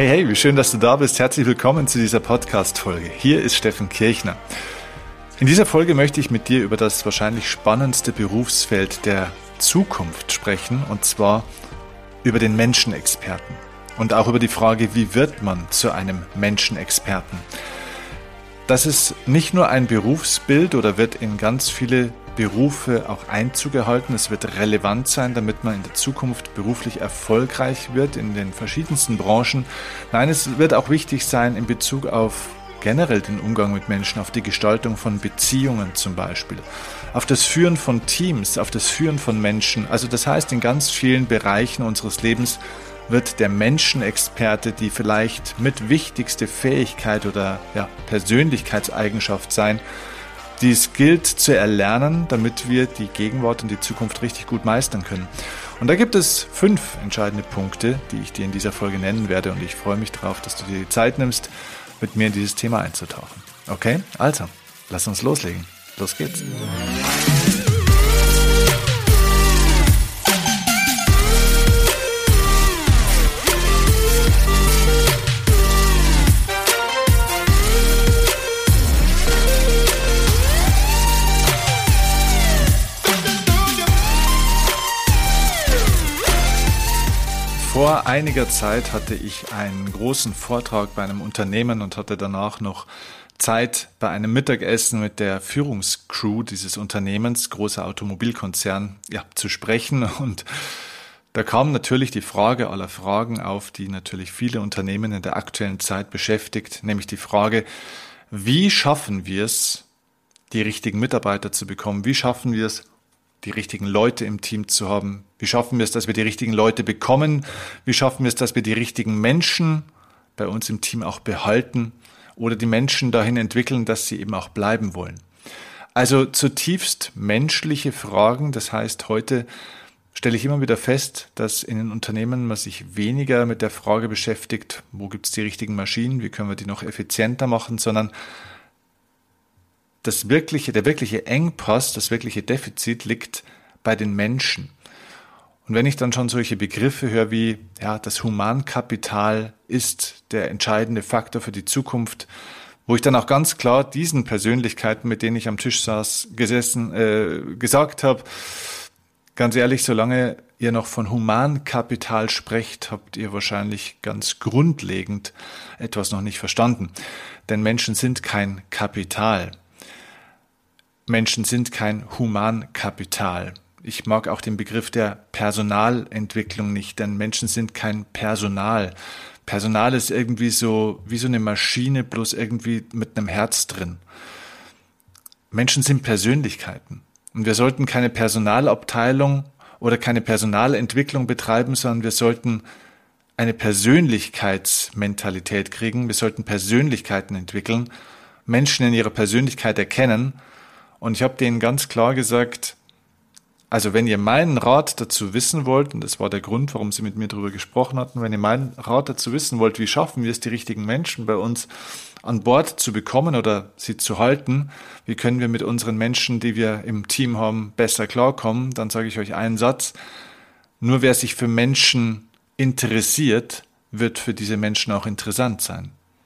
Hey, wie schön, dass du da bist. Herzlich willkommen zu dieser Podcast-Folge. Hier ist Steffen Kirchner. In dieser Folge möchte ich mit dir über das wahrscheinlich spannendste Berufsfeld der Zukunft sprechen, und zwar über den Menschenexperten und auch über die Frage, wie wird man zu einem Menschenexperten? Das ist nicht nur ein Berufsbild oder wird in ganz viele Berufe auch Einzug erhalten. Es wird relevant sein, damit man in der Zukunft beruflich erfolgreich wird in den verschiedensten Branchen. Nein, es wird auch wichtig sein in Bezug auf generell den Umgang mit Menschen, auf die Gestaltung von Beziehungen zum Beispiel, auf das Führen von Teams, auf das Führen von Menschen. Also das heißt, in ganz vielen Bereichen unseres Lebens wird der Menschenexperte die vielleicht mit wichtigste Fähigkeit oder Persönlichkeitseigenschaft sein, die es gilt zu erlernen, damit wir die Gegenwart und die Zukunft richtig gut meistern können. Und da gibt es 5 entscheidende Punkte, die ich dir in dieser Folge nennen werde, und ich freue mich darauf, dass du dir die Zeit nimmst, mit mir in dieses Thema einzutauchen. Okay, also, lass uns loslegen. Los geht's. Vor einiger Zeit hatte ich einen großen Vortrag bei einem Unternehmen und hatte danach noch Zeit, bei einem Mittagessen mit der Führungscrew dieses Unternehmens, großer Automobilkonzern, zu sprechen. Und da kam natürlich die Frage aller Fragen auf, die natürlich viele Unternehmen in der aktuellen Zeit beschäftigt, nämlich die Frage, wie schaffen wir es, die richtigen Mitarbeiter zu bekommen? Wie schaffen wir es, die richtigen Leute im Team zu haben? Wie schaffen wir es, dass wir die richtigen Leute bekommen? Wie schaffen wir es, dass wir die richtigen Menschen bei uns im Team auch behalten oder die Menschen dahin entwickeln, dass sie eben auch bleiben wollen? Also zutiefst menschliche Fragen. Das heißt, heute stelle ich immer wieder fest, dass in den Unternehmen man sich weniger mit der Frage beschäftigt, wo gibt es die richtigen Maschinen, wie können wir die noch effizienter machen, sondern der wirkliche Engpass, das wirkliche Defizit liegt bei den Menschen. Und wenn ich dann schon solche Begriffe höre wie, das Humankapital ist der entscheidende Faktor für die Zukunft, wo ich dann auch ganz klar diesen Persönlichkeiten, mit denen ich am Tisch gesagt habe, ganz ehrlich, solange ihr noch von Humankapital sprecht, habt ihr wahrscheinlich ganz grundlegend etwas noch nicht verstanden. Denn Menschen sind kein Kapital. Menschen sind kein Humankapital. Ich mag auch den Begriff der Personalentwicklung nicht, denn Menschen sind kein Personal. Personal ist irgendwie so wie so eine Maschine, bloß irgendwie mit einem Herz drin. Menschen sind Persönlichkeiten. Und wir sollten keine Personalabteilung oder keine Personalentwicklung betreiben, sondern wir sollten eine Persönlichkeitsmentalität kriegen. Wir sollten Persönlichkeiten entwickeln, Menschen in ihrer Persönlichkeit erkennen. Und ich habe denen ganz klar gesagt, also wenn ihr meinen Rat dazu wissen wollt, und das war der Grund, warum sie mit mir darüber gesprochen hatten, wenn ihr meinen Rat dazu wissen wollt, wie schaffen wir es, die richtigen Menschen bei uns an Bord zu bekommen oder sie zu halten, wie können wir mit unseren Menschen, die wir im Team haben, besser klarkommen, dann sage ich euch einen Satz: Nur wer sich für Menschen interessiert, wird für diese Menschen auch interessant sein.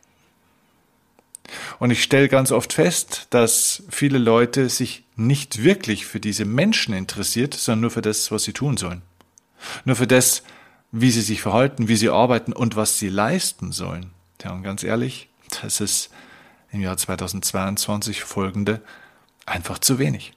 Und ich stelle ganz oft fest, dass viele Leute sich nicht wirklich für diese Menschen interessiert, sondern nur für das, was sie tun sollen. Nur für das, wie sie sich verhalten, wie sie arbeiten und was sie leisten sollen. Ja, und ganz ehrlich, das ist im Jahr 2022 folgende einfach zu wenig.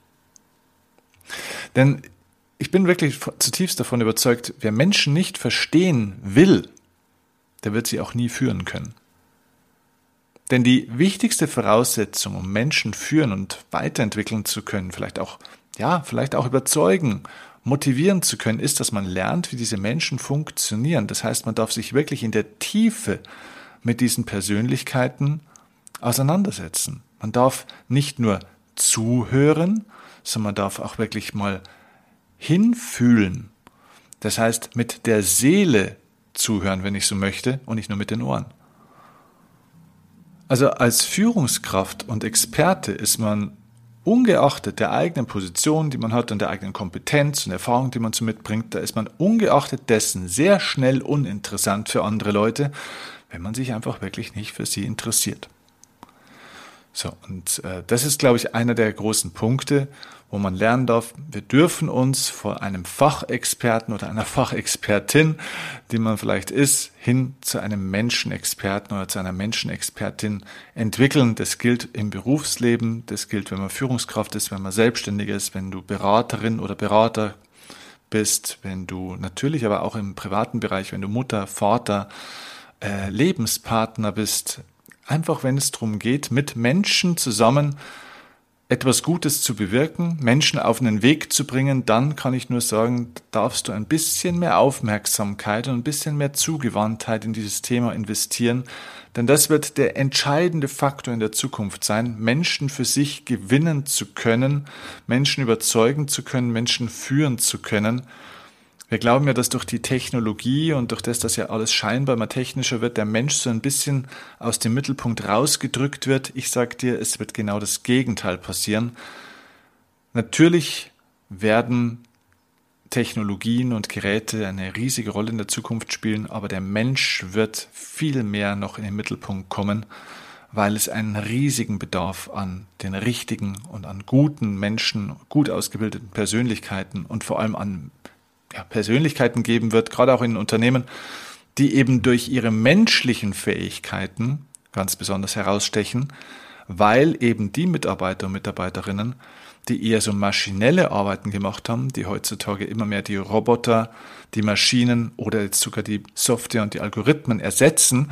Denn ich bin wirklich zutiefst davon überzeugt, wer Menschen nicht verstehen will, der wird sie auch nie führen können. Denn die wichtigste Voraussetzung, um Menschen führen und weiterentwickeln zu können, vielleicht auch überzeugen, motivieren zu können, ist, dass man lernt, wie diese Menschen funktionieren. Das heißt, man darf sich wirklich in der Tiefe mit diesen Persönlichkeiten auseinandersetzen. Man darf nicht nur zuhören, sondern man darf auch wirklich mal hinfühlen. Das heißt, mit der Seele zuhören, wenn ich so möchte, und nicht nur mit den Ohren. Also als Führungskraft und Experte ist man ungeachtet der eigenen Position, die man hat und der eigenen Kompetenz und Erfahrung, die man so mitbringt, da ist man ungeachtet dessen sehr schnell uninteressant für andere Leute, wenn man sich einfach wirklich nicht für sie interessiert. So, und das ist, glaube ich, einer der großen Punkte, wo man lernen darf, wir dürfen uns vor einem Fachexperten oder einer Fachexpertin, die man vielleicht ist, hin zu einem Menschenexperten oder zu einer Menschenexpertin entwickeln. Das gilt im Berufsleben, das gilt, wenn man Führungskraft ist, wenn man selbstständig ist, wenn du Beraterin oder Berater bist, wenn du natürlich aber auch im privaten Bereich, wenn du Mutter, Vater, Lebenspartner bist, einfach wenn es darum geht, mit Menschen zusammen etwas Gutes zu bewirken, Menschen auf einen Weg zu bringen, dann kann ich nur sagen, darfst du ein bisschen mehr Aufmerksamkeit und ein bisschen mehr Zugewandtheit in dieses Thema investieren, denn das wird der entscheidende Faktor in der Zukunft sein, Menschen für sich gewinnen zu können, Menschen überzeugen zu können, Menschen führen zu können. Wir glauben ja, dass durch die Technologie und durch das, dass ja alles scheinbar immer technischer wird, der Mensch so ein bisschen aus dem Mittelpunkt rausgedrückt wird. Ich sage dir, es wird genau das Gegenteil passieren. Natürlich werden Technologien und Geräte eine riesige Rolle in der Zukunft spielen, aber der Mensch wird viel mehr noch in den Mittelpunkt kommen, weil es einen riesigen Bedarf an den richtigen und an guten Menschen, gut ausgebildeten Persönlichkeiten und vor allem an Persönlichkeiten geben wird, gerade auch in Unternehmen, die eben durch ihre menschlichen Fähigkeiten ganz besonders herausstechen, weil eben die Mitarbeiter und Mitarbeiterinnen, die eher so maschinelle Arbeiten gemacht haben, die heutzutage immer mehr die Roboter, die Maschinen oder jetzt sogar die Software und die Algorithmen ersetzen,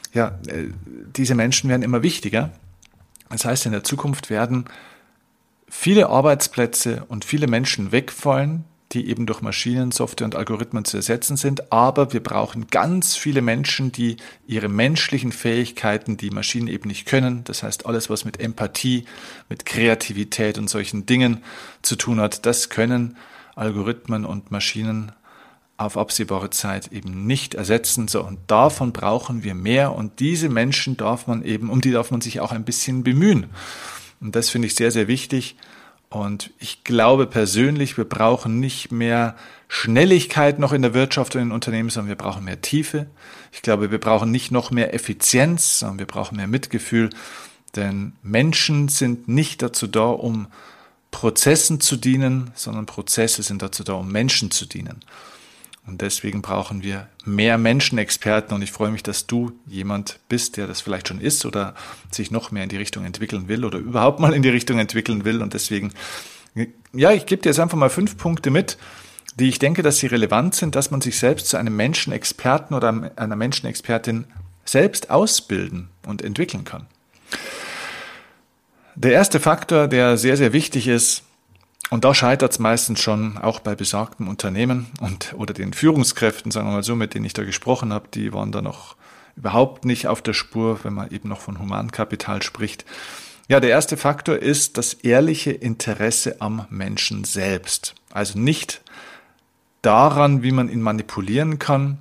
diese Menschen werden immer wichtiger. Das heißt, in der Zukunft werden viele Arbeitsplätze und viele Menschen wegfallen, die eben durch Maschinen, Software und Algorithmen zu ersetzen sind. Aber wir brauchen ganz viele Menschen, die ihre menschlichen Fähigkeiten, die Maschinen eben nicht können, das heißt alles, was mit Empathie, mit Kreativität und solchen Dingen zu tun hat, das können Algorithmen und Maschinen auf absehbare Zeit eben nicht ersetzen. So, und davon brauchen wir mehr. Und diese Menschen um die darf man sich auch ein bisschen bemühen. Und das finde ich sehr, sehr wichtig. Und ich glaube persönlich, wir brauchen nicht mehr Schnelligkeit noch in der Wirtschaft und in Unternehmen, sondern wir brauchen mehr Tiefe. Ich glaube, wir brauchen nicht noch mehr Effizienz, sondern wir brauchen mehr Mitgefühl. Denn Menschen sind nicht dazu da, um Prozessen zu dienen, sondern Prozesse sind dazu da, um Menschen zu dienen. Und deswegen brauchen wir mehr Menschenexperten und ich freue mich, dass du jemand bist, der das vielleicht schon ist oder sich noch mehr in die Richtung entwickeln will oder überhaupt mal in die Richtung entwickeln will. Und deswegen, ich gebe dir jetzt einfach mal 5 Punkte mit, die ich denke, dass sie relevant sind, dass man sich selbst zu einem Menschenexperten oder einer Menschenexpertin selbst ausbilden und entwickeln kann. Der erste Faktor, der sehr, sehr wichtig ist, und da scheitert es meistens schon, auch bei besagten Unternehmen oder den Führungskräften, sagen wir mal so, mit denen ich da gesprochen habe, die waren da noch überhaupt nicht auf der Spur, wenn man eben noch von Humankapital spricht. Ja, der erste Faktor ist das ehrliche Interesse am Menschen selbst. Also nicht daran, wie man ihn manipulieren kann,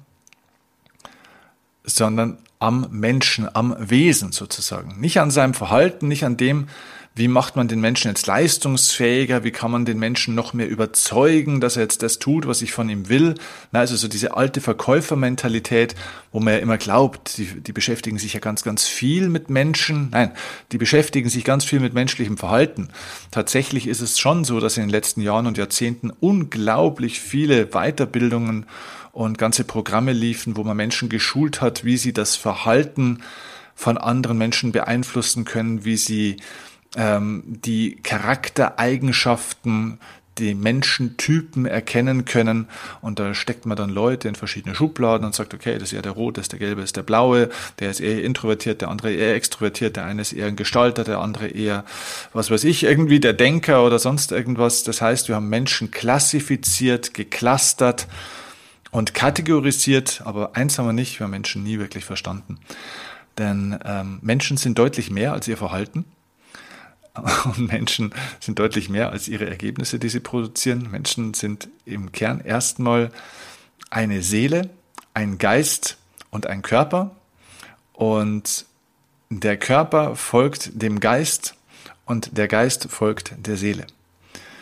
sondern am Menschen, am Wesen sozusagen. Nicht an seinem Verhalten, nicht an dem, wie macht man den Menschen jetzt leistungsfähiger, wie kann man den Menschen noch mehr überzeugen, dass er jetzt das tut, was ich von ihm will. Also so diese alte Verkäufermentalität, wo man ja immer glaubt, die beschäftigen sich ja ganz, ganz viel mit Menschen. Nein, die beschäftigen sich ganz viel mit menschlichem Verhalten. Tatsächlich ist es schon so, dass in den letzten Jahren und Jahrzehnten unglaublich viele Weiterbildungen und ganze Programme liefen, wo man Menschen geschult hat, wie sie das Verhalten von anderen Menschen beeinflussen können, wie sie die Charaktereigenschaften, die Menschentypen erkennen können. Und da steckt man dann Leute in verschiedene Schubladen und sagt, okay, das ist eher der Rote, das ist der Gelbe, das ist der Blaue, der ist eher introvertiert, der andere eher extrovertiert, der eine ist eher ein Gestalter, der andere eher, was weiß ich, irgendwie der Denker oder sonst irgendwas. Das heißt, wir haben Menschen klassifiziert, geclustert und kategorisiert, aber eins haben wir nicht, wir haben Menschen nie wirklich verstanden. Denn Menschen sind deutlich mehr als ihr Verhalten. Und Menschen sind deutlich mehr als ihre Ergebnisse, die sie produzieren. Menschen sind im Kern erstmal eine Seele, ein Geist und ein Körper. Und der Körper folgt dem Geist und der Geist folgt der Seele.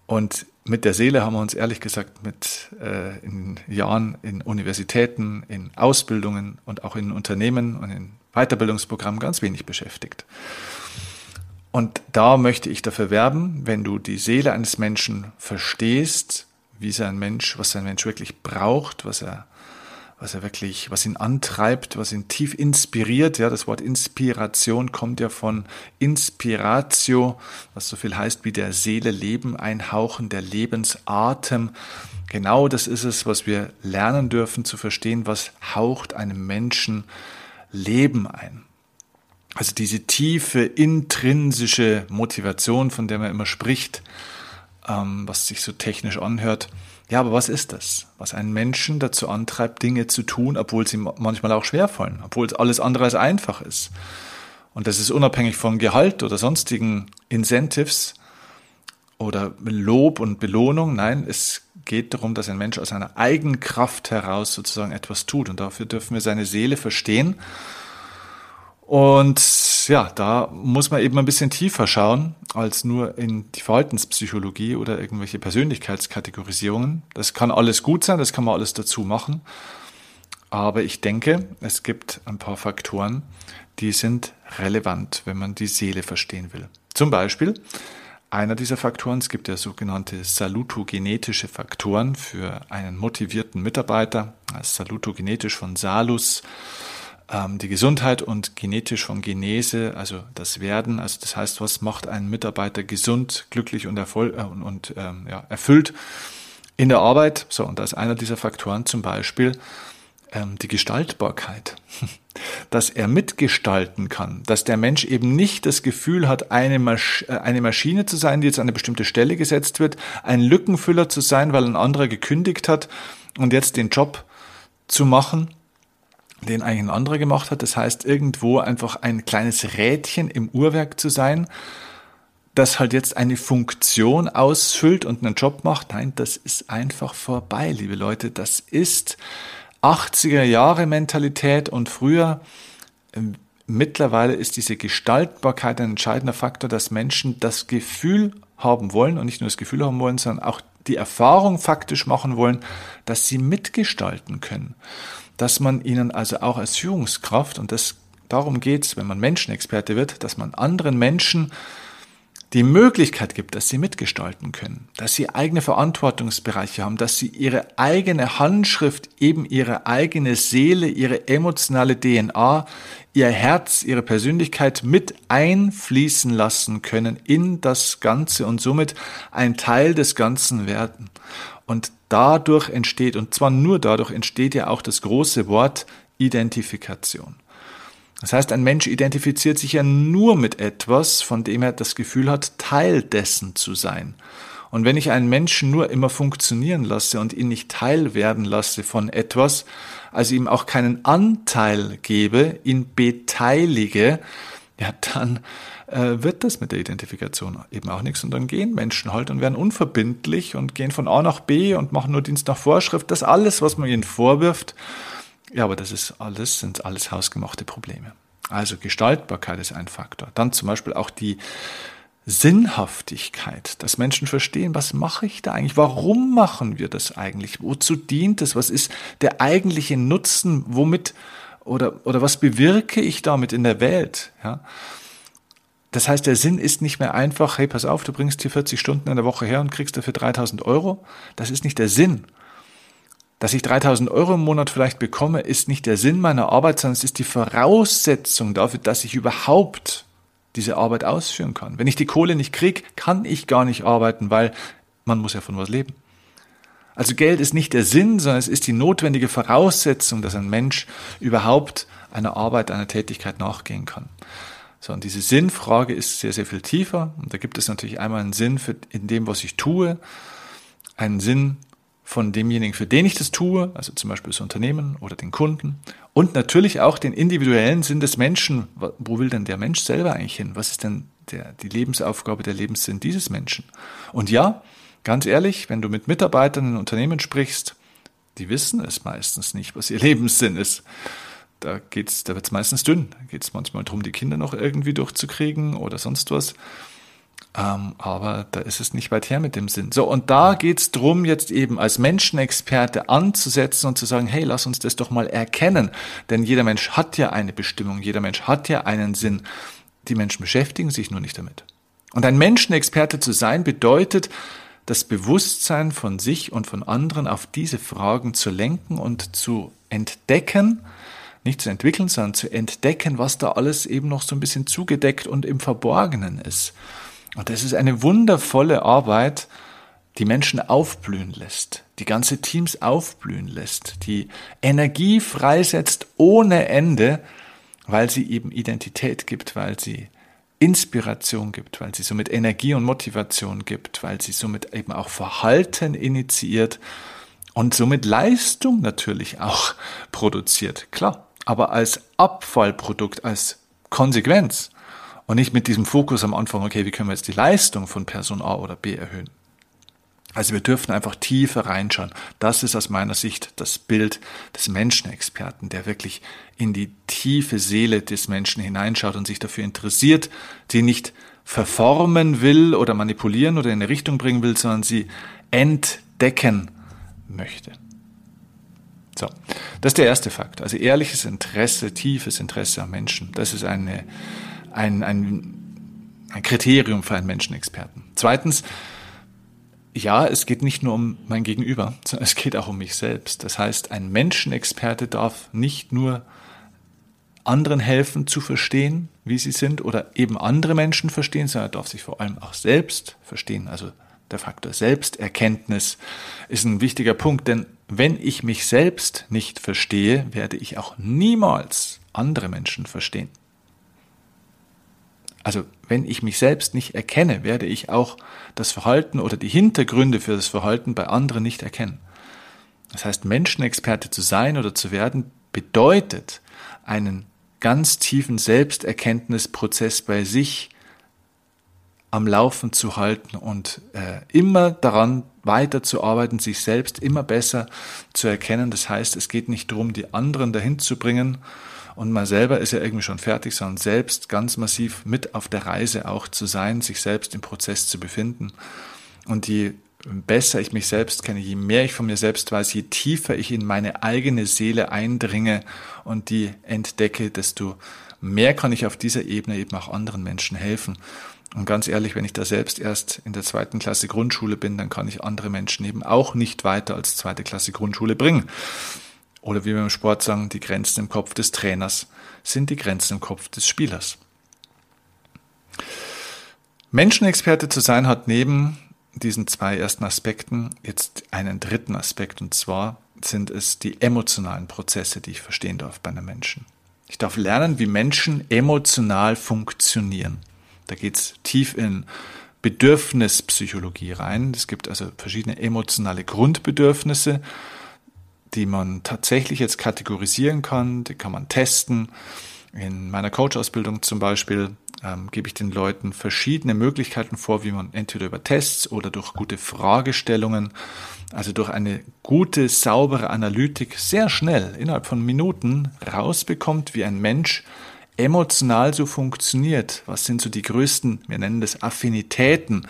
Und mit der Seele haben wir uns ehrlich gesagt in Jahren in Universitäten, in Ausbildungen und auch in Unternehmen und in Weiterbildungsprogrammen ganz wenig beschäftigt. Und da möchte ich dafür werben, wenn du die Seele eines Menschen verstehst, was ein Mensch wirklich braucht, was ihn antreibt, was ihn tief inspiriert. Ja, das Wort Inspiration kommt ja von Inspiratio, was so viel heißt wie der Seele Leben einhauchen, der Lebensatem. Genau das ist es, was wir lernen dürfen zu verstehen, was haucht einem Menschen Leben ein. Also diese tiefe, intrinsische Motivation, von der man immer spricht, was sich so technisch anhört. Ja, aber was ist das? Was einen Menschen dazu antreibt, Dinge zu tun, obwohl sie manchmal auch schwerfallen, obwohl es alles andere als einfach ist. Und das ist unabhängig von Gehalt oder sonstigen Incentives oder Lob und Belohnung. Nein, es geht darum, dass ein Mensch aus seiner eigenen Kraft heraus sozusagen etwas tut. Und dafür dürfen wir seine Seele verstehen. Und ja, da muss man eben ein bisschen tiefer schauen, als nur in die Verhaltenspsychologie oder irgendwelche Persönlichkeitskategorisierungen. Das kann alles gut sein, das kann man alles dazu machen. Aber ich denke, es gibt ein paar Faktoren, die sind relevant, wenn man die Seele verstehen will. Zum Beispiel einer dieser Faktoren, es gibt ja sogenannte salutogenetische Faktoren für einen motivierten Mitarbeiter. Salutogenetisch von Salus, die Gesundheit, und genetisch von Genese, also das Werden. Also das heißt, was macht einen Mitarbeiter gesund, glücklich und erfüllt in der Arbeit? So, und da ist einer dieser Faktoren zum Beispiel die Gestaltbarkeit, dass er mitgestalten kann, dass der Mensch eben nicht das Gefühl hat, eine Maschine zu sein, die jetzt an eine bestimmte Stelle gesetzt wird, ein Lückenfüller zu sein, weil ein anderer gekündigt hat und jetzt den Job zu machen, den eigentlich ein anderer gemacht hat. Das heißt, irgendwo einfach ein kleines Rädchen im Uhrwerk zu sein, das halt jetzt eine Funktion ausfüllt und einen Job macht. Nein, das ist einfach vorbei, liebe Leute. Das ist 80er Jahre Mentalität und früher. Mittlerweile ist diese Gestaltbarkeit ein entscheidender Faktor, dass Menschen das Gefühl haben wollen, und nicht nur das Gefühl haben wollen, sondern auch die Erfahrung faktisch machen wollen, dass sie mitgestalten können. Dass man ihnen also auch als Führungskraft, und darum geht's, wenn man Menschenexperte wird, dass man anderen Menschen die Möglichkeit gibt, dass sie mitgestalten können, dass sie eigene Verantwortungsbereiche haben, dass sie ihre eigene Handschrift, eben ihre eigene Seele, ihre emotionale DNA, ihr Herz, ihre Persönlichkeit mit einfließen lassen können in das Ganze und somit ein Teil des Ganzen werden. Und dadurch entsteht, und zwar nur dadurch, entsteht ja auch das große Wort Identifikation. Das heißt, ein Mensch identifiziert sich ja nur mit etwas, von dem er das Gefühl hat, Teil dessen zu sein. Und wenn ich einen Menschen nur immer funktionieren lasse und ihn nicht Teil werden lasse von etwas, also ihm auch keinen Anteil gebe, ihn beteilige, ja, dann wird das mit der Identifikation eben auch nichts. Und dann gehen Menschen halt und werden unverbindlich und gehen von A nach B und machen nur Dienst nach Vorschrift. Das alles, was man ihnen vorwirft. Ja, aber sind alles hausgemachte Probleme. Also Gestaltbarkeit ist ein Faktor. Dann zum Beispiel auch die Sinnhaftigkeit, dass Menschen verstehen, was mache ich da eigentlich? Warum machen wir das eigentlich? Wozu dient es? Was ist der eigentliche Nutzen? Womit oder was bewirke ich damit in der Welt? Ja. Das heißt, der Sinn ist nicht mehr einfach, hey, pass auf, du bringst hier 40 Stunden in der Woche her und kriegst dafür 3.000 Euro. Das ist nicht der Sinn. Dass ich 3.000 Euro im Monat vielleicht bekomme, ist nicht der Sinn meiner Arbeit, sondern es ist die Voraussetzung dafür, dass ich überhaupt diese Arbeit ausführen kann. Wenn ich die Kohle nicht kriege, kann ich gar nicht arbeiten, weil man muss ja von was leben. Also Geld ist nicht der Sinn, sondern es ist die notwendige Voraussetzung, dass ein Mensch überhaupt einer Arbeit, einer Tätigkeit nachgehen kann. So, und diese Sinnfrage ist sehr, sehr viel tiefer. Und da gibt es natürlich einmal einen Sinn in dem, was ich tue, einen Sinn von demjenigen, für den ich das tue, also zum Beispiel das Unternehmen oder den Kunden, und natürlich auch den individuellen Sinn des Menschen. Wo will denn der Mensch selber eigentlich hin? Was ist denn die Lebensaufgabe, der Lebenssinn dieses Menschen? Und ja, ganz ehrlich, wenn du mit Mitarbeitern in Unternehmen sprichst, die wissen es meistens nicht, was ihr Lebenssinn ist. Da wird es meistens dünn. Da geht es manchmal darum, die Kinder noch irgendwie durchzukriegen oder sonst was. Aber da ist es nicht weit her mit dem Sinn. So, und da geht's drum, jetzt eben als Menschenexperte anzusetzen und zu sagen, hey, lass uns das doch mal erkennen. Denn jeder Mensch hat ja eine Bestimmung, jeder Mensch hat ja einen Sinn. Die Menschen beschäftigen sich nur nicht damit. Und ein Menschenexperte zu sein, bedeutet, das Bewusstsein von sich und von anderen auf diese Fragen zu lenken und zu entdecken, nicht zu entwickeln, sondern zu entdecken, was da alles eben noch so ein bisschen zugedeckt und im Verborgenen ist. Und das ist eine wundervolle Arbeit, die Menschen aufblühen lässt, die ganze Teams aufblühen lässt, die Energie freisetzt ohne Ende, weil sie eben Identität gibt, weil sie Inspiration gibt, weil sie somit Energie und Motivation gibt, weil sie somit eben auch Verhalten initiiert und somit Leistung natürlich auch produziert. Klar, aber als Abfallprodukt, als Konsequenz. Und nicht mit diesem Fokus am Anfang, okay, wie können wir jetzt die Leistung von Person A oder B erhöhen? Also wir dürfen einfach tiefer reinschauen. Das ist aus meiner Sicht das Bild des Menschenexperten, der wirklich in die tiefe Seele des Menschen hineinschaut und sich dafür interessiert, die nicht verformen will oder manipulieren oder in eine Richtung bringen will, sondern sie entdecken möchte. So, das ist der erste Fakt. Also ehrliches Interesse, tiefes Interesse am Menschen. Das ist ein Kriterium für einen Menschenexperten. Zweitens, ja, es geht nicht nur um mein Gegenüber, sondern es geht auch um mich selbst. Das heißt, ein Menschenexperte darf nicht nur anderen helfen zu verstehen, wie sie sind, oder eben andere Menschen verstehen, sondern er darf sich vor allem auch selbst verstehen. Also der Faktor Selbsterkenntnis ist ein wichtiger Punkt, denn wenn ich mich selbst nicht verstehe, werde ich auch niemals andere Menschen verstehen. Also wenn ich mich selbst nicht erkenne, werde ich auch das Verhalten oder die Hintergründe für das Verhalten bei anderen nicht erkennen. Das heißt, Menschenexperte zu sein oder zu werden, bedeutet, einen ganz tiefen Selbsterkenntnisprozess bei sich am Laufen zu halten und immer daran weiterzuarbeiten, sich selbst immer besser zu erkennen. Das heißt, es geht nicht darum, die anderen dahin zu bringen, und man selber ist ja irgendwie schon fertig, sondern selbst ganz massiv mit auf der Reise auch zu sein, sich selbst im Prozess zu befinden. Und je besser ich mich selbst kenne, je mehr ich von mir selbst weiß, je tiefer ich in meine eigene Seele eindringe und die entdecke, desto mehr kann ich auf dieser Ebene eben auch anderen Menschen helfen. Und ganz ehrlich, wenn ich da selbst erst in der 2. Klasse Grundschule bin, dann kann ich andere Menschen eben auch nicht weiter als 2. Klasse Grundschule bringen. Oder wie wir im Sport sagen, die Grenzen im Kopf des Trainers sind die Grenzen im Kopf des Spielers. Menschenexperte zu sein hat neben diesen 2 ersten Aspekten jetzt einen dritten Aspekt, und zwar sind es die emotionalen Prozesse, die ich verstehen darf bei einem Menschen. Ich darf lernen, wie Menschen emotional funktionieren. Da geht's tief in Bedürfnispsychologie rein. Es gibt also verschiedene emotionale Grundbedürfnisse, die man tatsächlich jetzt kategorisieren kann, die kann man testen. In meiner Coach-Ausbildung zum Beispiel gebe ich den Leuten verschiedene Möglichkeiten vor, wie man entweder über Tests oder durch gute Fragestellungen, also durch eine gute, saubere Analytik sehr schnell, innerhalb von Minuten, rausbekommt, wie ein Mensch emotional so funktioniert. Was sind so die größten, wir nennen das Affinitäten,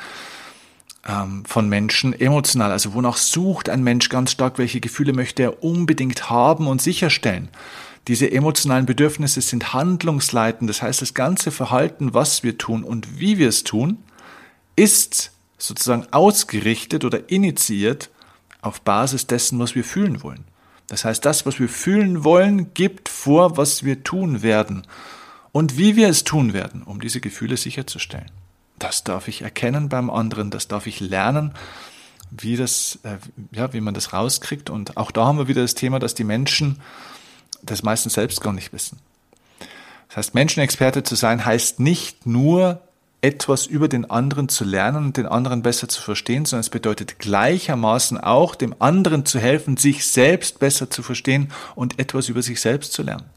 von Menschen emotional, also wonach sucht ein Mensch ganz stark, welche Gefühle möchte er unbedingt haben und sicherstellen. Diese emotionalen Bedürfnisse sind handlungsleitend, das heißt, das ganze Verhalten, was wir tun und wie wir es tun, ist sozusagen ausgerichtet oder initiiert auf Basis dessen, was wir fühlen wollen. Das heißt, das, was wir fühlen wollen, gibt vor, was wir tun werden und wie wir es tun werden, um diese Gefühle sicherzustellen. Das darf ich erkennen beim anderen, das darf ich lernen, wie man das rauskriegt. Und auch da haben wir wieder das Thema, dass die Menschen das meistens selbst gar nicht wissen. Das heißt, Menschenexperte zu sein, heißt nicht nur etwas über den anderen zu lernen und den anderen besser zu verstehen, sondern es bedeutet gleichermaßen auch, dem anderen zu helfen, sich selbst besser zu verstehen und etwas über sich selbst zu lernen.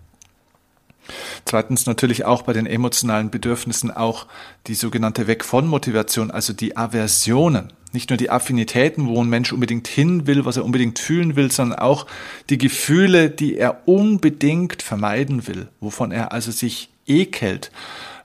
Zweitens natürlich auch bei den emotionalen Bedürfnissen auch die sogenannte Weg-von-Motivation, also die Aversionen. Nicht nur die Affinitäten, wo ein Mensch unbedingt hin will, was er unbedingt fühlen will, sondern auch die Gefühle, die er unbedingt vermeiden will, wovon er also sich ekelt,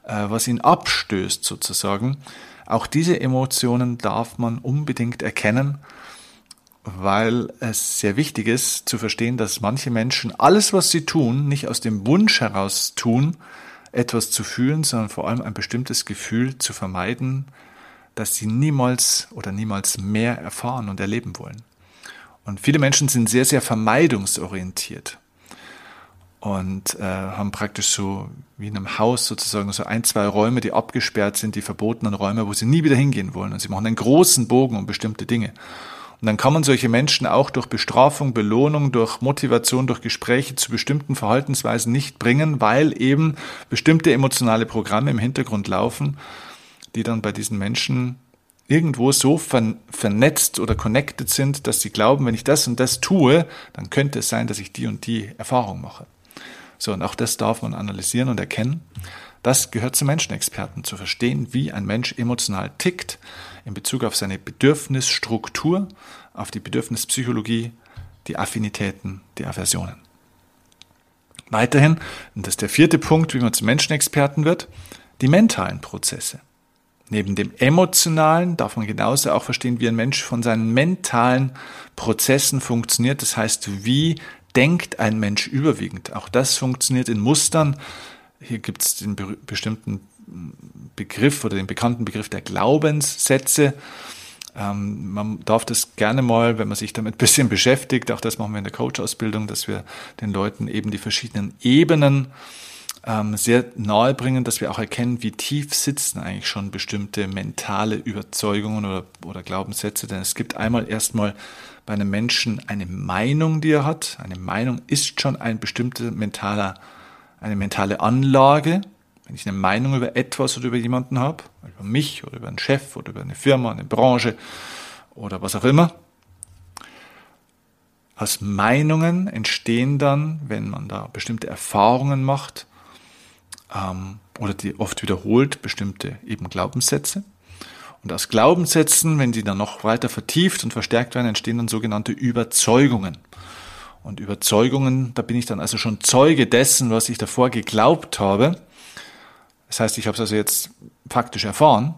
was ihn abstößt sozusagen. Auch diese Emotionen darf man unbedingt erkennen, weil es sehr wichtig ist zu verstehen, dass manche Menschen alles, was sie tun, nicht aus dem Wunsch heraus tun, etwas zu fühlen, sondern vor allem ein bestimmtes Gefühl zu vermeiden, das sie niemals mehr erfahren und erleben wollen. Und viele Menschen sind sehr, sehr vermeidungsorientiert und haben praktisch so wie in einem Haus sozusagen so 1, 2 Räume, die abgesperrt sind, die verbotenen Räume, wo sie nie wieder hingehen wollen. Und sie machen einen großen Bogen um bestimmte Dinge. Und dann kann man solche Menschen auch durch Bestrafung, Belohnung, durch Motivation, durch Gespräche zu bestimmten Verhaltensweisen nicht bringen, weil eben bestimmte emotionale Programme im Hintergrund laufen, die dann bei diesen Menschen irgendwo so vernetzt oder connected sind, dass sie glauben, wenn ich das und das tue, dann könnte es sein, dass ich die und die Erfahrung mache. So, und auch das darf man analysieren und erkennen. Das gehört zu Menschenexperten, zu verstehen, wie ein Mensch emotional tickt in Bezug auf seine Bedürfnisstruktur, auf die Bedürfnispsychologie, die Affinitäten, die Aversionen. Weiterhin, und das ist der 4. Punkt, wie man zum Menschenexperten wird, die mentalen Prozesse. Neben dem Emotionalen darf man genauso auch verstehen, wie ein Mensch von seinen mentalen Prozessen funktioniert. Das heißt, wie denkt ein Mensch überwiegend? Auch das funktioniert in Mustern. Hier gibt es den bestimmten Begriff oder den bekannten Begriff der Glaubenssätze. Man darf das gerne mal, wenn man sich damit ein bisschen beschäftigt, auch das machen wir in der Coach-Ausbildung, dass wir den Leuten eben die verschiedenen Ebenen sehr nahe bringen, dass wir auch erkennen, wie tief sitzen eigentlich schon bestimmte mentale Überzeugungen oder Glaubenssätze. Denn es gibt einmal erstmal bei einem Menschen eine Meinung, die er hat. Eine Meinung ist schon eine mentale Anlage. Wenn ich eine Meinung über etwas oder über jemanden habe, über mich oder über einen Chef oder über eine Firma, eine Branche oder was auch immer. Aus Meinungen entstehen dann, wenn man da bestimmte Erfahrungen macht oder die oft wiederholt, bestimmte eben Glaubenssätze. Und aus Glaubenssätzen, wenn die dann noch weiter vertieft und verstärkt werden, entstehen dann sogenannte Überzeugungen. Und Überzeugungen, da bin ich dann also schon Zeuge dessen, was ich davor geglaubt habe. Das heißt, ich habe es also jetzt faktisch erfahren.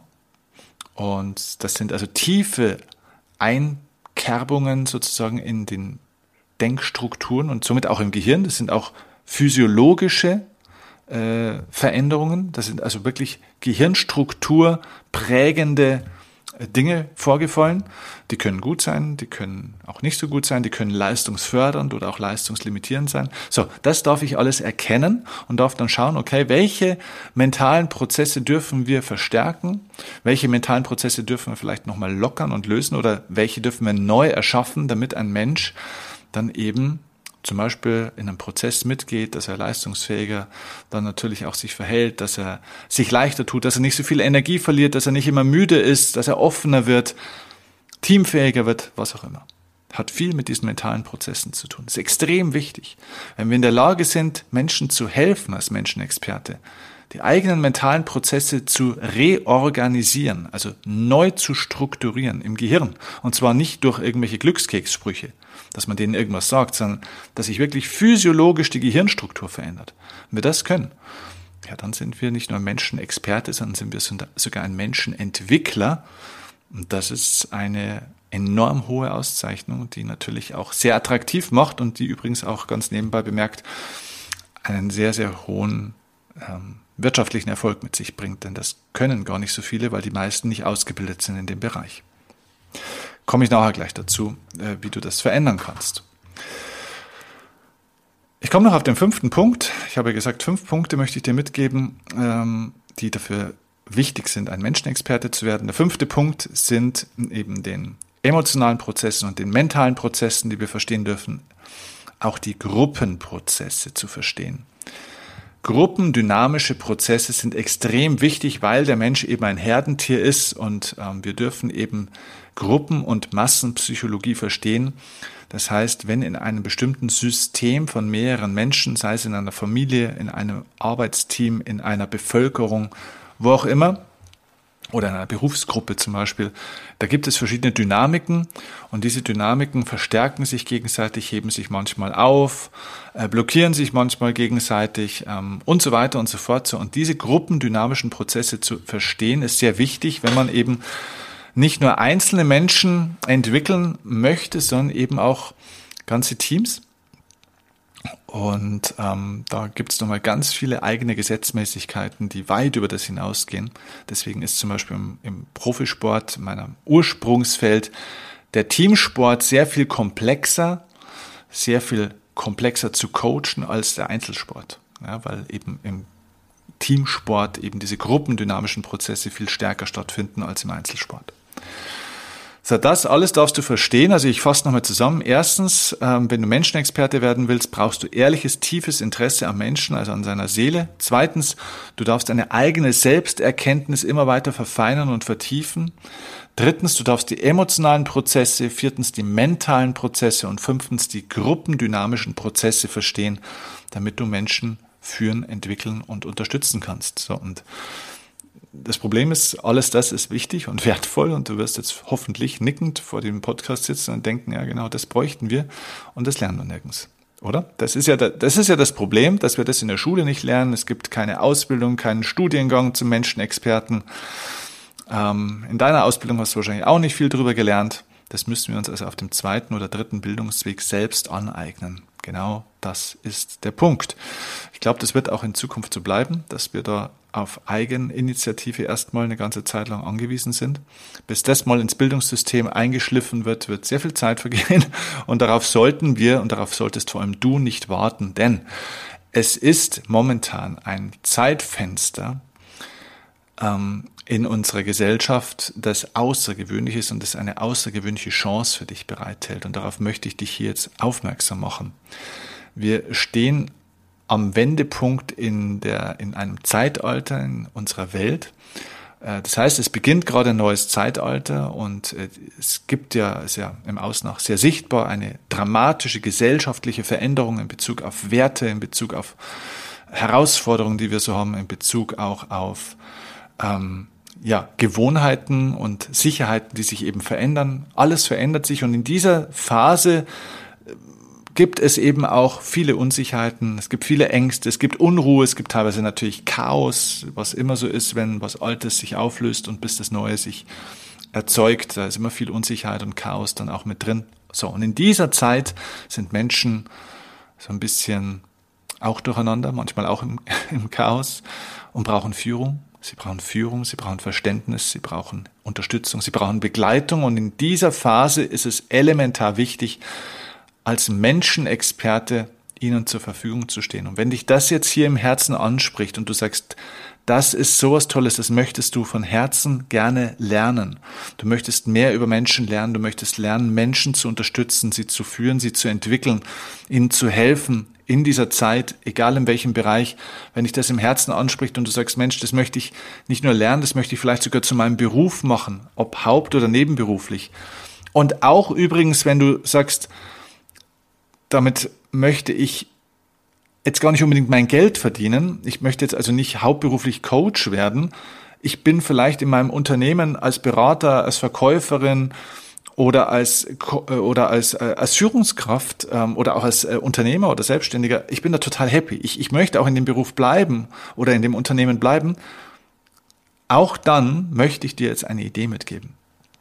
Und das sind also tiefe Einkerbungen sozusagen in den Denkstrukturen und somit auch im Gehirn. Das sind auch physiologische Veränderungen. Das sind also wirklich Gehirnstruktur prägende Dinge vorgefallen. Die können gut sein, die können auch nicht so gut sein, die können leistungsfördernd oder auch leistungslimitierend sein. So, das darf ich alles erkennen und darf dann schauen, okay, welche mentalen Prozesse dürfen wir verstärken, welche mentalen Prozesse dürfen wir vielleicht nochmal lockern und lösen oder welche dürfen wir neu erschaffen, damit ein Mensch dann eben zum Beispiel in einem Prozess mitgeht, dass er leistungsfähiger dann natürlich auch sich verhält, dass er sich leichter tut, dass er nicht so viel Energie verliert, dass er nicht immer müde ist, dass er offener wird, teamfähiger wird, was auch immer. Hat viel mit diesen mentalen Prozessen zu tun. Das ist extrem wichtig. Wenn wir in der Lage sind, Menschen zu helfen als Menschenexperte, die eigenen mentalen Prozesse zu reorganisieren, also neu zu strukturieren im Gehirn. Und zwar nicht durch irgendwelche Glückskekssprüche, dass man denen irgendwas sagt, sondern dass sich wirklich physiologisch die Gehirnstruktur verändert. Wenn wir das können, ja, dann sind wir nicht nur ein Menschenexperte, sondern sind wir sogar ein Menschenentwickler. Und das ist eine enorm hohe Auszeichnung, die natürlich auch sehr attraktiv macht und die übrigens auch ganz nebenbei bemerkt einen sehr, sehr hohen wirtschaftlichen Erfolg mit sich bringt, denn das können gar nicht so viele, weil die meisten nicht ausgebildet sind in dem Bereich. Komme ich nachher gleich dazu, wie du das verändern kannst. Ich komme noch auf den 5. Punkt. Ich habe gesagt, 5 Punkte möchte ich dir mitgeben, die dafür wichtig sind, ein Menschenexperte zu werden. Der 5. Punkt sind eben den emotionalen Prozessen und den mentalen Prozessen, die wir verstehen dürfen, auch die Gruppenprozesse zu verstehen. Gruppendynamische Prozesse sind extrem wichtig, weil der Mensch eben ein Herdentier ist und wir dürfen eben Gruppen- und Massenpsychologie verstehen. Das heißt, wenn in einem bestimmten System von mehreren Menschen, sei es in einer Familie, in einem Arbeitsteam, in einer Bevölkerung, wo auch immer, oder in einer Berufsgruppe zum Beispiel, da gibt es verschiedene Dynamiken und diese Dynamiken verstärken sich gegenseitig, heben sich manchmal auf, blockieren sich manchmal gegenseitig und so weiter und so fort. So, und diese gruppendynamischen Prozesse zu verstehen, ist sehr wichtig, wenn man eben nicht nur einzelne Menschen entwickeln möchte, sondern eben auch ganze Teams. Und da gibt es nochmal ganz viele eigene Gesetzmäßigkeiten, die weit über das hinausgehen. Deswegen ist zum Beispiel im Profisport, meinem Ursprungsfeld, der Teamsport sehr viel komplexer zu coachen als der Einzelsport. Ja, weil eben im Teamsport eben diese gruppendynamischen Prozesse viel stärker stattfinden als im Einzelsport. So, das alles darfst du verstehen. Also ich fasse nochmal zusammen. Erstens, wenn du Menschenexperte werden willst, brauchst du ehrliches, tiefes Interesse am Menschen, also an seiner Seele. Zweitens, du darfst deine eigene Selbsterkenntnis immer weiter verfeinern und vertiefen. Drittens, du darfst die emotionalen Prozesse. Viertens, die mentalen Prozesse. Und fünftens, die gruppendynamischen Prozesse verstehen, damit du Menschen führen, entwickeln und unterstützen kannst. So, und das Problem ist, alles das ist wichtig und wertvoll und du wirst jetzt hoffentlich nickend vor dem Podcast sitzen und denken, ja genau, das bräuchten wir und das lernen wir nirgends, oder? Das ist ja das Problem, dass wir das in der Schule nicht lernen. Es gibt keine Ausbildung, keinen Studiengang zum Menschenexperten. In deiner Ausbildung hast du wahrscheinlich auch nicht viel drüber gelernt. Das müssen wir uns also auf dem zweiten oder dritten Bildungsweg selbst aneignen. Genau das ist der Punkt. Ich glaube, das wird auch in Zukunft so bleiben, dass wir da auf Eigeninitiative erstmal eine ganze Zeit lang angewiesen sind. Bis das mal ins Bildungssystem eingeschliffen wird sehr viel Zeit vergehen und darauf sollten wir und darauf solltest vor allem du nicht warten, denn es ist momentan ein Zeitfenster in unserer Gesellschaft, das außergewöhnlich ist und das eine außergewöhnliche Chance für dich bereithält. Und darauf möchte ich dich hier jetzt aufmerksam machen. Wir stehen am Wendepunkt in einem Zeitalter in unserer Welt. Das heißt, es beginnt gerade ein neues Zeitalter und es gibt ist ja im Außen auch sehr sichtbar eine dramatische gesellschaftliche Veränderung in Bezug auf Werte, in Bezug auf Herausforderungen, die wir so haben, in Bezug auch auf Gewohnheiten und Sicherheiten, die sich eben verändern. Alles verändert sich und in dieser Phase gibt es eben auch viele Unsicherheiten, es gibt viele Ängste, es gibt Unruhe, es gibt teilweise natürlich Chaos, was immer so ist, wenn was Altes sich auflöst und bis das Neue sich erzeugt. Da ist immer viel Unsicherheit und Chaos dann auch mit drin. So, und in dieser Zeit sind Menschen so ein bisschen auch durcheinander, manchmal auch im Chaos und brauchen Führung. Sie brauchen Führung, sie brauchen Verständnis, sie brauchen Unterstützung, sie brauchen Begleitung. Und in dieser Phase ist es elementar wichtig, als Menschenexperte ihnen zur Verfügung zu stehen. Und wenn dich das jetzt hier im Herzen anspricht und du sagst, das ist sowas Tolles, das möchtest du von Herzen gerne lernen. Du möchtest mehr über Menschen lernen, du möchtest lernen, Menschen zu unterstützen, sie zu führen, sie zu entwickeln, ihnen zu helfen in dieser Zeit, egal in welchem Bereich. Wenn dich das im Herzen anspricht und du sagst, Mensch, das möchte ich nicht nur lernen, das möchte ich vielleicht sogar zu meinem Beruf machen, ob haupt- oder nebenberuflich. Und auch übrigens, wenn du sagst, damit möchte ich jetzt gar nicht unbedingt mein Geld verdienen. Ich möchte jetzt also nicht hauptberuflich Coach werden. Ich bin vielleicht in meinem Unternehmen als Berater, als Verkäuferin oder als Führungskraft oder auch als Unternehmer oder Selbstständiger. Ich bin da total happy. Ich möchte auch in dem Beruf bleiben oder in dem Unternehmen bleiben. Auch dann möchte ich dir jetzt eine Idee mitgeben.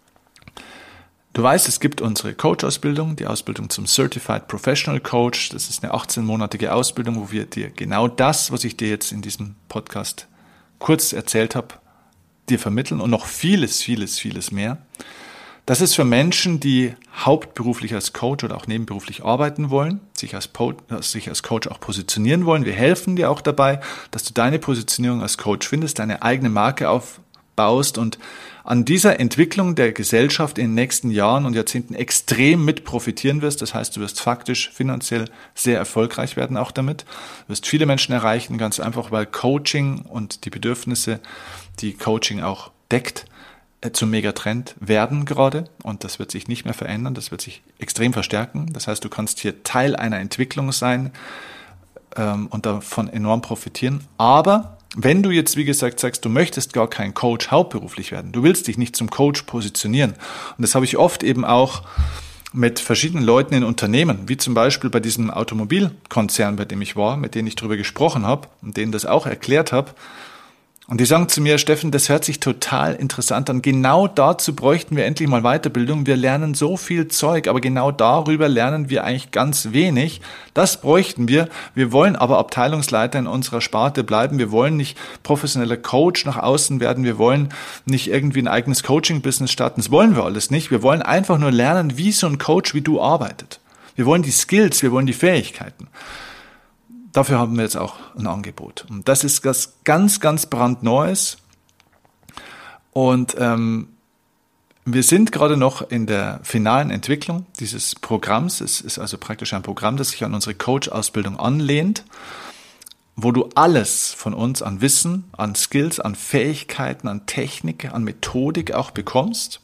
Du weißt, es gibt unsere Coach-Ausbildung, die Ausbildung zum Certified Professional Coach. Das ist eine 18-monatige Ausbildung, wo wir dir genau das, was ich dir jetzt in diesem Podcast kurz erzählt habe, dir vermitteln und noch vieles, vieles, vieles mehr. Das ist für Menschen, die hauptberuflich als Coach oder auch nebenberuflich arbeiten wollen, sich als Coach auch positionieren wollen. Wir helfen dir auch dabei, dass du deine Positionierung als Coach findest, deine eigene Marke aufbaust und an dieser Entwicklung der Gesellschaft in den nächsten Jahren und Jahrzehnten extrem mit profitieren wirst. Das heißt, du wirst faktisch finanziell sehr erfolgreich werden auch damit. Du wirst viele Menschen erreichen, ganz einfach, weil Coaching und die Bedürfnisse, die Coaching auch deckt, zum Megatrend werden gerade und das wird sich nicht mehr verändern, das wird sich extrem verstärken. Das heißt, du kannst hier Teil einer Entwicklung sein und davon enorm profitieren, aber Wenn du jetzt, wie gesagt, sagst, du möchtest gar kein Coach hauptberuflich werden, du willst dich nicht zum Coach positionieren. Und das habe ich oft eben auch mit verschiedenen Leuten in Unternehmen, wie zum Beispiel bei diesem Automobilkonzern, bei dem ich war, mit denen ich darüber gesprochen habe und denen das auch erklärt habe. Und die sagen zu mir, Steffen, das hört sich total interessant an. Genau dazu bräuchten wir endlich mal Weiterbildung. Wir lernen so viel Zeug, aber genau darüber lernen wir eigentlich ganz wenig. Das bräuchten wir. Wir wollen aber Abteilungsleiter in unserer Sparte bleiben. Wir wollen nicht professioneller Coach nach außen werden. Wir wollen nicht irgendwie ein eigenes Coaching-Business starten. Das wollen wir alles nicht. Wir wollen einfach nur lernen, wie so ein Coach wie du arbeitet. Wir wollen die Skills, wir wollen die Fähigkeiten. Dafür haben wir jetzt auch ein Angebot. Und das ist was ganz, ganz brandneues. Und wir sind gerade noch in der finalen Entwicklung dieses Programms. Es ist also praktisch ein Programm, das sich an unsere Coach-Ausbildung anlehnt, wo du alles von uns an Wissen, an Skills, an Fähigkeiten, an Technik, an Methodik auch bekommst,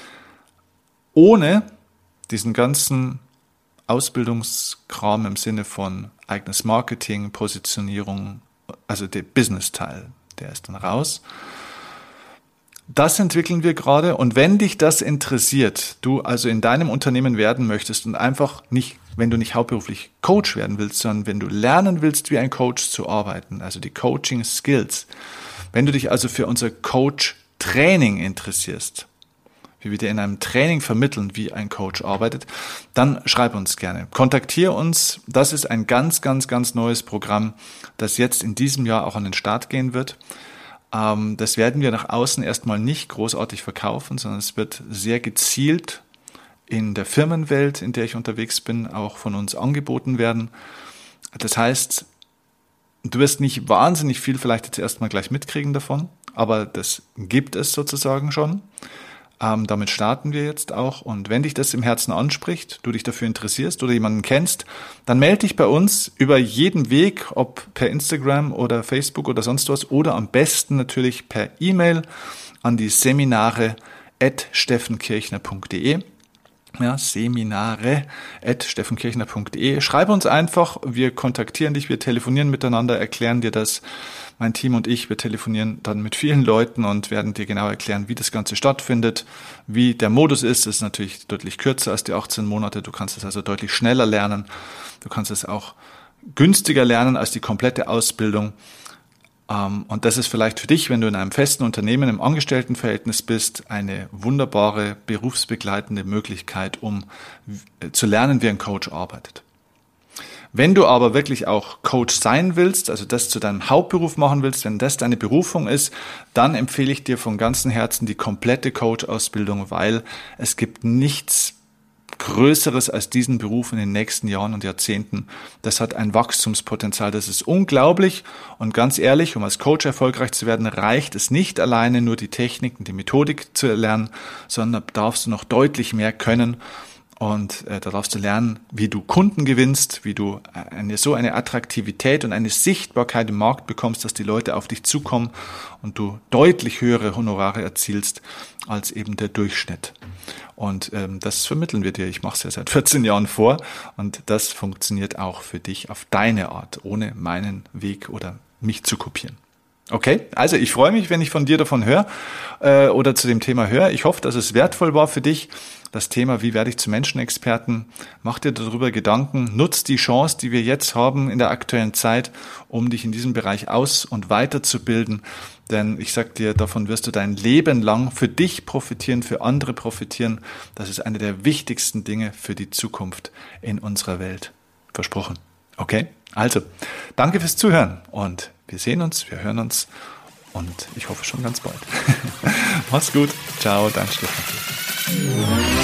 ohne diesen ganzen Ausbildungskram im Sinne von eigenes Marketing, Positionierung, also der Business-Teil, der ist dann raus. Das entwickeln wir gerade und wenn dich das interessiert, du also in deinem Unternehmen werden möchtest und einfach nicht, wenn du nicht hauptberuflich Coach werden willst, sondern wenn du lernen willst, wie ein Coach zu arbeiten, also die Coaching-Skills, wenn du dich also für unser Coach-Training interessierst, wie wir dir in einem Training vermitteln, wie ein Coach arbeitet, dann schreib uns gerne. Kontaktiere uns. Das ist ein ganz, ganz, ganz neues Programm, das jetzt in diesem Jahr auch an den Start gehen wird. Das werden wir nach außen erstmal nicht großartig verkaufen, sondern es wird sehr gezielt in der Firmenwelt, in der ich unterwegs bin, auch von uns angeboten werden. Das heißt, du wirst nicht wahnsinnig viel vielleicht jetzt erstmal gleich mitkriegen davon, aber das gibt es sozusagen schon. Damit starten wir jetzt auch und wenn dich das im Herzen anspricht, du dich dafür interessierst oder jemanden kennst, dann melde dich bei uns über jeden Weg, ob per Instagram oder Facebook oder sonst was oder am besten natürlich per E-Mail an die seminare@steffenkirchner.de. Ja, seminare@steffenkirchner.de. Schreib uns einfach, wir kontaktieren dich, wir telefonieren miteinander, erklären dir das. Mein Team und ich, wir telefonieren dann mit vielen Leuten und werden dir genau erklären, wie das Ganze stattfindet, wie der Modus ist. Das ist natürlich deutlich kürzer als die 18 Monate. Du kannst es also deutlich schneller lernen. Du kannst es auch günstiger lernen als die komplette Ausbildung. Und das ist vielleicht für dich, wenn du in einem festen Unternehmen im Angestelltenverhältnis bist, eine wunderbare berufsbegleitende Möglichkeit, um zu lernen, wie ein Coach arbeitet. Wenn du aber wirklich auch Coach sein willst, also das zu deinem Hauptberuf machen willst, wenn das deine Berufung ist, dann empfehle ich dir von ganzem Herzen die komplette Coach-Ausbildung, weil es gibt nichts Größeres als diesen Beruf in den nächsten Jahren und Jahrzehnten. Das hat ein Wachstumspotenzial, das ist unglaublich und ganz ehrlich, um als Coach erfolgreich zu werden, reicht es nicht alleine nur die Technik und die Methodik zu erlernen, sondern da darfst du noch deutlich mehr können. Und da darfst du lernen, wie du Kunden gewinnst, wie du eine Attraktivität und eine Sichtbarkeit im Markt bekommst, dass die Leute auf dich zukommen und du deutlich höhere Honorare erzielst als eben der Durchschnitt. Und das vermitteln wir dir. Ich mache es ja seit 14 Jahren vor und das funktioniert auch für dich auf deine Art, ohne meinen Weg oder mich zu kopieren. Okay, also ich freue mich, wenn ich von dir davon höre oder zu dem Thema höre. Ich hoffe, dass es wertvoll war für dich. Das Thema, wie werde ich zum Menschenexperten? Mach dir darüber Gedanken. Nutz die Chance, die wir jetzt haben in der aktuellen Zeit, um dich in diesem Bereich aus- und weiterzubilden. Denn ich sag dir, davon wirst du dein Leben lang für dich profitieren, für andere profitieren. Das ist eine der wichtigsten Dinge für die Zukunft in unserer Welt. Versprochen. Okay? Also, danke fürs Zuhören und wir sehen uns, wir hören uns und ich hoffe schon ganz bald. Mach's gut. Ciao, dein Steffen.